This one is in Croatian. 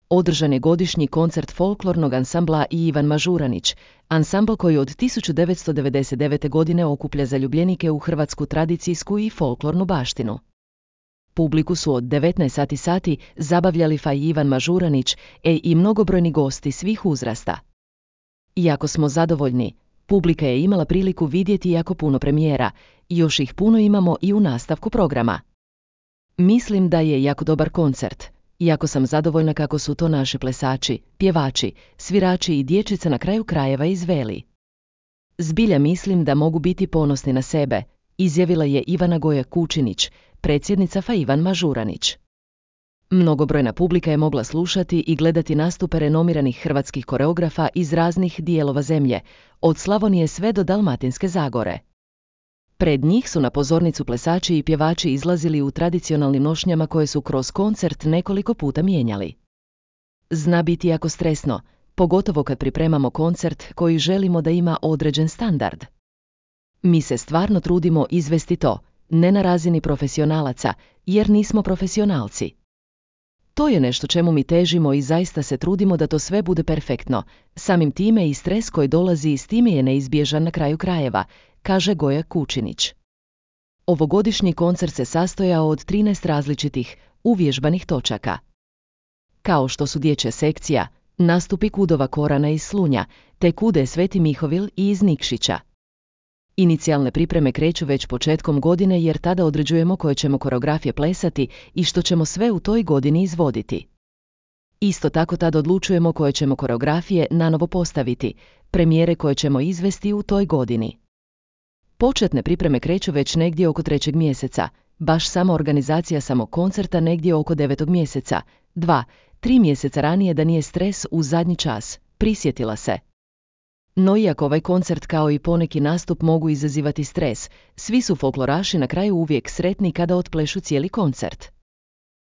održan je godišnji koncert folklornog ansambla i Ivan Mažuranić, ansambl koji od 1999. godine okuplja zaljubljenike u hrvatsku tradicijsku i folklornu baštinu. Publiku su od 19 sati zabavljali Ivan Mažuranić i mnogobrojni gosti svih uzrasta. Iako smo zadovoljni, publika je imala priliku vidjeti jako puno premijera, i još ih puno imamo i u nastavku programa. Mislim da je jako dobar koncert, iako sam zadovoljna kako su to naši plesači, pjevači, svirači i dječica na kraju krajeva izveli. Zbilja mislim da mogu biti ponosni na sebe, izjavila je Ivana Goja Kučinić, predsjednica Ivan Mažuranić. Mnogobrojna publika je mogla slušati i gledati nastupe renomiranih hrvatskih koreografa iz raznih dijelova zemlje, od Slavonije sve do Dalmatinske Zagore. Pred njih su na pozornicu plesači i pjevači izlazili u tradicionalnim nošnjama koje su kroz koncert nekoliko puta mijenjali. Zna biti jako stresno, pogotovo kad pripremamo koncert koji želimo da ima određen standard. Mi se stvarno trudimo izvesti to, ne na razini profesionalaca, jer nismo profesionalci. To je nešto čemu mi težimo i zaista se trudimo da to sve bude perfektno, samim time i stres koji dolazi s time je neizbježan na kraju krajeva, kaže Goja Kučinić. Ovogodišnji koncert se sastojao od 13 različitih, uvježbanih točaka. Kao što su dječja sekcija, nastupi Kudova Korana iz Slunja, te Kude Sveti Mihovil i iz Nikšića. Inicijalne pripreme kreću već početkom godine jer tada određujemo koje ćemo koreografije plesati i što ćemo sve u toj godini izvoditi. Isto tako tada odlučujemo koje ćemo koreografije nanovo postaviti, premijere koje ćemo izvesti u toj godini. Početne pripreme kreću već negdje oko 3. mjeseca, baš sama organizacija samog koncerta negdje oko 9. mjeseca, 2-3 mjeseca ranije da nije stres u zadnji čas, prisjetila se. No iako ovaj koncert kao i poneki nastup mogu izazivati stres, svi su folkloraši na kraju uvijek sretni kada otplešu cijeli koncert.